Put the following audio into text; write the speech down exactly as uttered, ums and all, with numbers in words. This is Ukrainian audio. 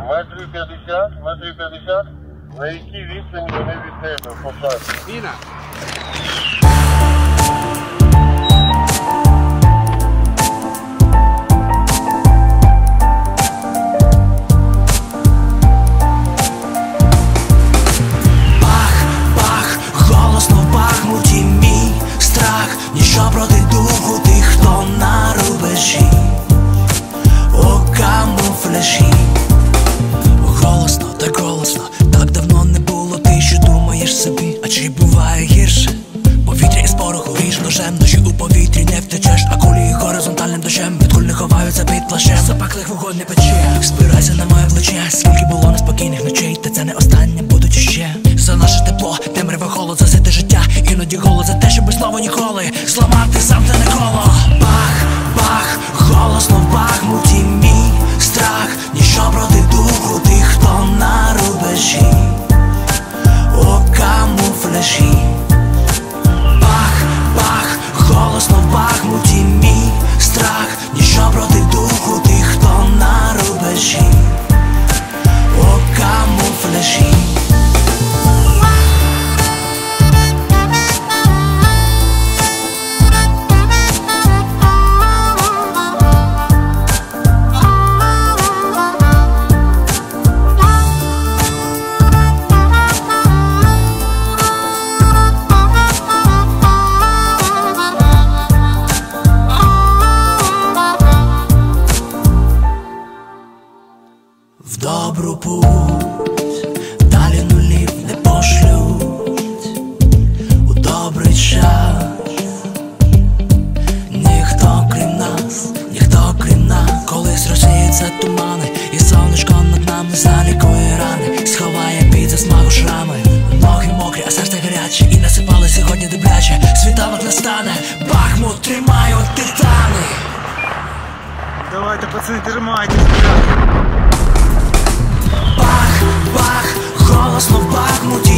Метрів п'ятдесят, метрів п'ятдесят. На якій відстані вони від тебе посадять? Міна. Ніщо проти духу тих, хто на рубежі, у камуфляжі. Голосно, так голосно, так давно не було. Ти що думаєш собі, а чи буває гірше? Повітря із пороху ріж ножем, ночі у повітрі не втечеш, а кулі горизонтальним дощем від куль не ховаються під плащем. Запеклих вогонь не пече, спирайся на моє плече. Скільки було неспокійних ночей, та це не останнє, будуть іще. За наше тепло, темряве холод, засите життя. Іноді голод за те, щоби слово ніколи зламати замкнене коло. Бах, бах, голосно в Бахмуті мій страх. Ніщо проти духу тих, хто на рубежі, у камуфляжі. Бах, бах, голосно в Бахмуті мій страх. Ніщо проти духу тих, хто на рубежі, у камуфляжі. В добру путь далі нулів не пошлють, у добрий час ніхто крім нас, ніхто крім нас. Колись розсіються тумани, і сонечко над нами залікує рани, сховає під засмагу шрами. Ноги мокрі, а серце гаряче, і насипали сьогодні добряче. Світанок настане, Бахмут тримають титани. Давайте, пацани, тримайтесь, блядь. Бах, бах, голосно в Бахмуті